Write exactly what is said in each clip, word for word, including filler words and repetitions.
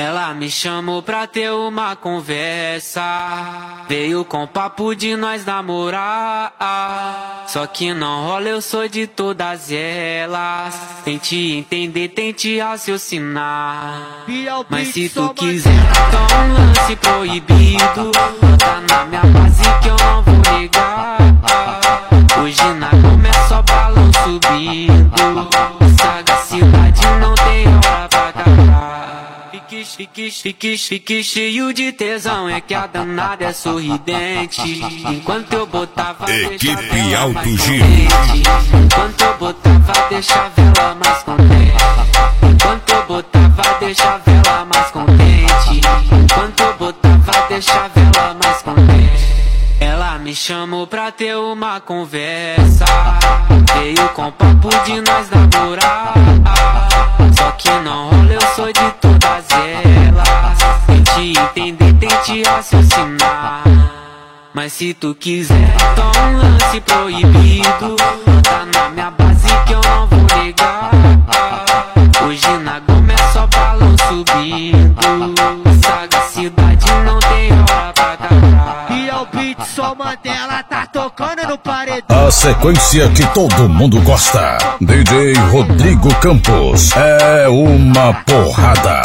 Ela me chamou pra ter uma conversa, veio com papo de nós namorar. Só que não rola, eu sou de todas elas. Tente entender, tente raciocinar. Mas se tu quiser, então um lance proibido. Bota na minha base que eu não vou negar. Hoje na cama é só balão subindo. Sagacidade não tem hora pra acabar. Fique, fique, fique, fique cheio de tesão, é que a danada é sorridente. Enquanto eu botava, Equipe Alto Giro. Enquanto eu botava, deixava ela mais contente. Enquanto eu botava, deixava ela mais contente. Enquanto eu botava, deixava ela mais contente. Ela me chamou pra ter uma conversa, veio com papo de nós namorar. Só que não rola, eu sou de todas elas. Tente entender, tente raciocinar. Mas se tu quiser, então um lance proibido. Tá na minha base que eu não vou negar. Hoje na goma é só balão subindo. Sagacidade não tem hora pra acabar. E é o beat, só Mandela tá tocando no paredão. A sequência que todo mundo gosta. D J Rodrigo Campos é uma porrada.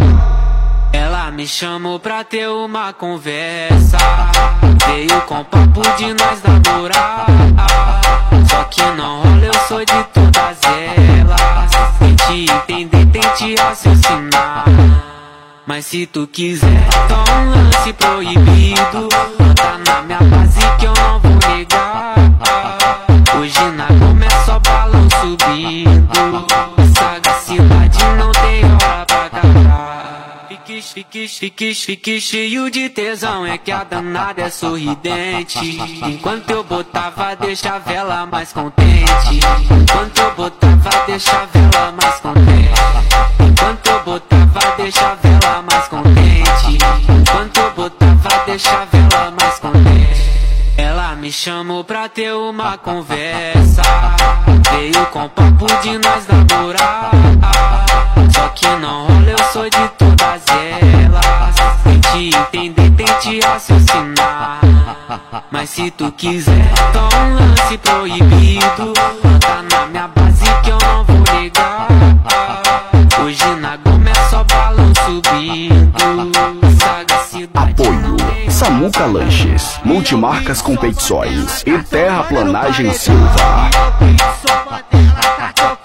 Ela me chamou pra ter uma conversa, veio com papo de nós namorar. Só que não rola, eu sou de todas elas. Tente entender, tente raciocinar. Mas se tu quiser, então um lance proibido. Tá na minha base que eu não vou negar. Hoje na goma é só balão subindo. Sagacidade não tem hora pra acabar. Fique, fique, fique, fique cheio de tesão, é que a danada é sorridente. Enquanto eu botava, deixava ela mais contente. Enquanto eu botava, deixava ela mais contente. Enquanto eu botava, deixava ela mais contente. Enquanto eu botava, deixava ela mais contente. Ela me chamou pra ter uma conversa, veio com papo de nós namorar. Só que não rola, eu sou de todas elas. Tente entender, tente raciocinar. Mas se tu quiser, então um lance proibido. Tá na minha base que eu não vou negar. Hoje na goma é só balão subindo. Sagacidade. Apoio Samuca Lanches, Multimarcas Competições e Terraplanagem Silva. Só Mandela tá tocando.